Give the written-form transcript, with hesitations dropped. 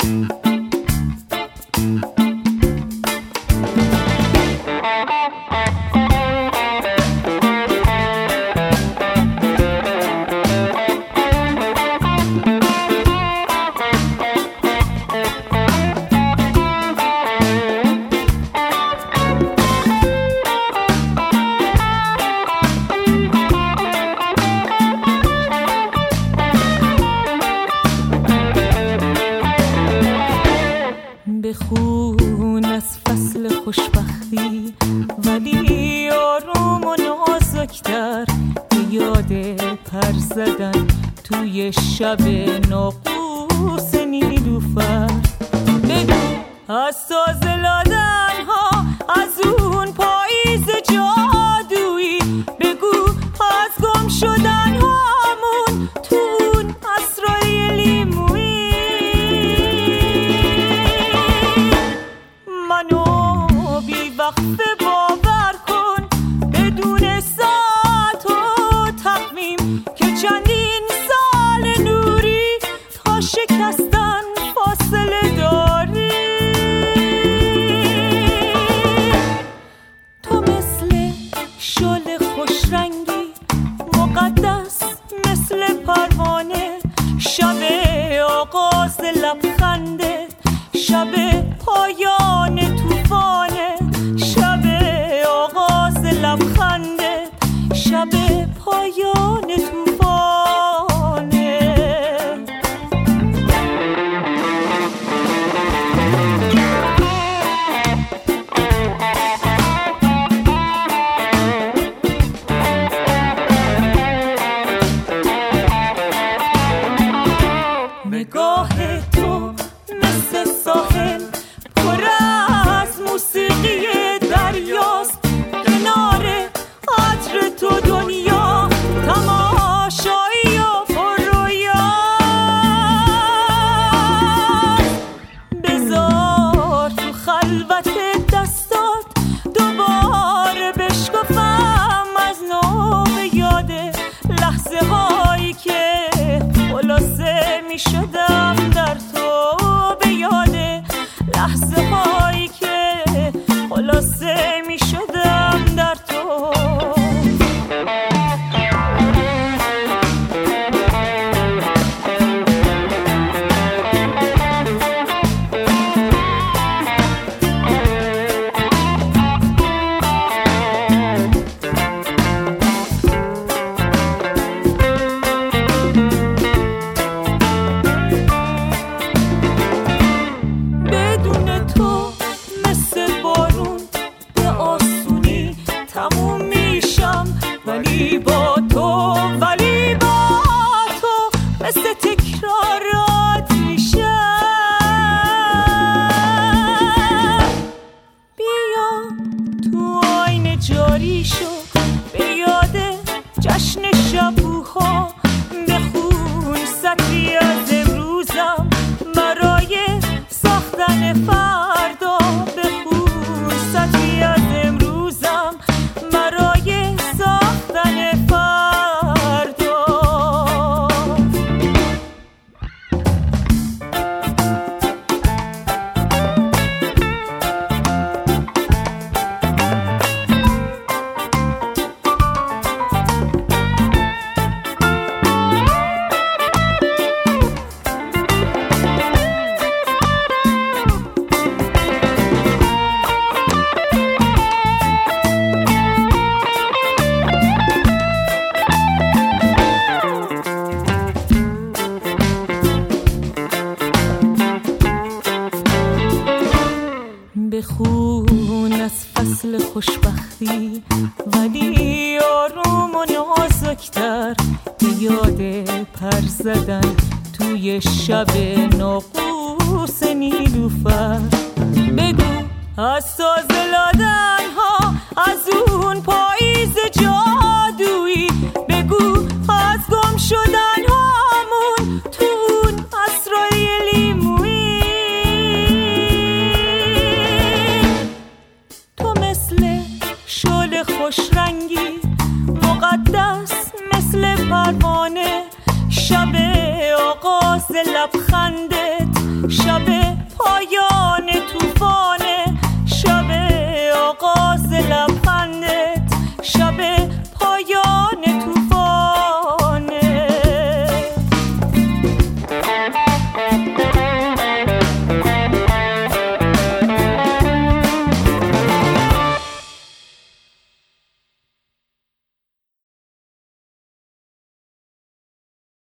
بخون از فصل خوشبختی ولی آروم و نازکتر، به یاد پر زدن توی شب ناقوس نیلوفر. بگو از تازه لادن ها، از اون پاییز جادویی، بگو از گم شدن هامون تو اون عصرهای لیمویی. منو بی وقفه باور کن بدون ساعت و تقویم که چندین سال نوری تا شکستن فاصله داری. تو مثل شعله خوشرنگی مقدس، مثل پروانه، شب آغاز لبخنده، شب پایان توفانه، شب آغاز لبخنده، شب پایان توفانه. نگاه تو مثل ساحل پر از موسیقی دریاست، کنار عطر تو دنیا تماشایی و پررویاست. بذار تو خلوت دستات دوباره بشکفم از نو به یاد لحظه هایی که خلاصه می شدم در تو، به یاد لحظه هایی که خلاصه می شدم در تو. بدون تو مثل بارون به آسونی تموم میشم، ولی با تو مثل تکرارات میشم. بیا تو آینه جاری شو به یاد جشن شبوها، بخون سطری از امروزم برای ساختن فردا، بخون سطری از امروزم برای ساختن فردا. بخون از فصل خوشبختی ولی آروم و نازکتر، به یاد پر زدن توی شب ناقوس نیلوفر. بگو از تازه لادن ها، از اون پاییز جادویی، بگو از گم شدن هامون تو اون عصرهای لیمویی. شعله خوشرنگی مقدس، مثل پروانه، شب آغاز لبخندت، شب